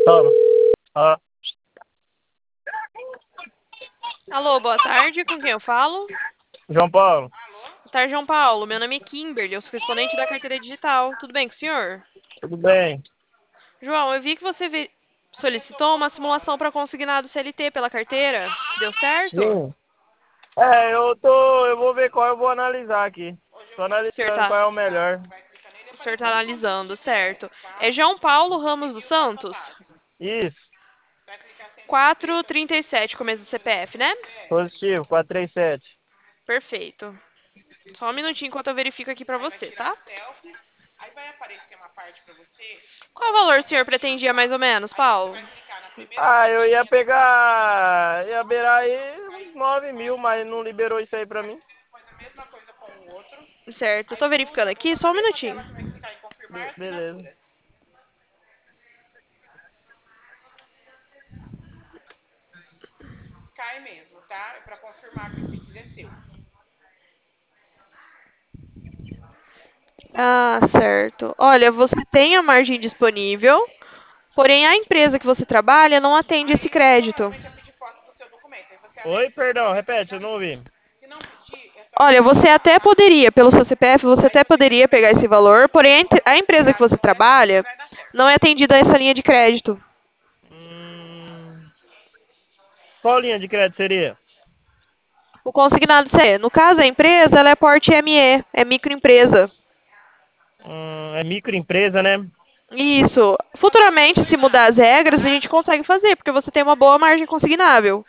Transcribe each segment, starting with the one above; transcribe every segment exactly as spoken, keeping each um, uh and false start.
Toma. Ó. Alô, boa tarde, com quem eu falo? João Paulo. Boa tarde, João Paulo. Meu nome é Kimberly, eu sou correspondente da carteira digital. Tudo bem com o senhor? Tudo bem? João, eu vi que você ve- solicitou uma simulação para consignado C L T pela carteira. Deu certo? Sim. É, eu tô. Eu vou ver qual eu vou analisar aqui. Tô O senhor analisando tá, qual é o melhor. o senhor tá analisando, certo? É João Paulo Ramos dos Santos? Isso. quatro trinta e sete, começo do C P F, né? Positivo, quatro três sete. Perfeito. Só um minutinho enquanto eu verifico aqui para você, tá? Qual valor o senhor pretendia mais ou menos, Paulo? Ah, eu ia pegar. Ia beirar aí uns nove mil, mas não liberou isso aí pra mim. Certo, eu tô verificando aqui, só um minutinho. Be- beleza. Ah, certo. Olha, você tem a margem disponível, porém a empresa que você trabalha não atende esse crédito. Oi, perdão, repete, eu não ouvi. Olha, você até poderia, pelo seu C P F, você até poderia pegar esse valor, porém a ent- a empresa que você trabalha não é atendida a essa linha de crédito. Hum, qual linha de crédito seria? O consignado C, no caso a empresa, ela é porte M E, é microempresa. Hum, é microempresa, né? Isso. Futuramente, se mudar as regras, a gente consegue fazer, porque você tem uma boa margem consignável.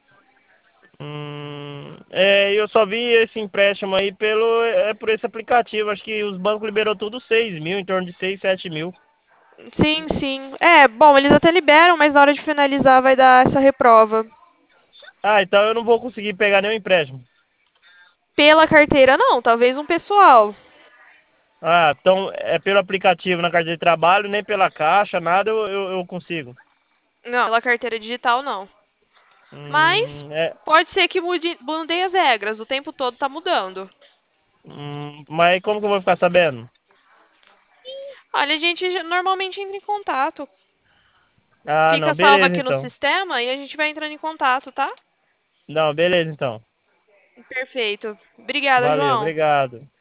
Hum, é, eu só vi esse empréstimo aí pelo, é por esse aplicativo. Acho que os bancos liberou tudo seis mil, em torno de seis, sete mil. Sim, sim. É, bom, eles até liberam, mas na hora de finalizar vai dar essa reprova. Ah, então eu não vou conseguir pegar nenhum empréstimo. Pela carteira, não, talvez um pessoal. Ah, então é pelo aplicativo na carteira de trabalho, nem pela caixa, nada eu, eu, eu consigo. Não, pela carteira digital, não. Mas Hum, é, pode ser que mude, mudem as regras, o tempo todo tá mudando. hum, mas como que eu vou ficar sabendo? Olha, a gente já- normalmente entra em contato. Ah, Fica não, salvo beleza aqui no então. sistema e a gente vai entrando em contato, tá? Não, beleza então. Perfeito. Obrigada, Valeu, João. obrigado.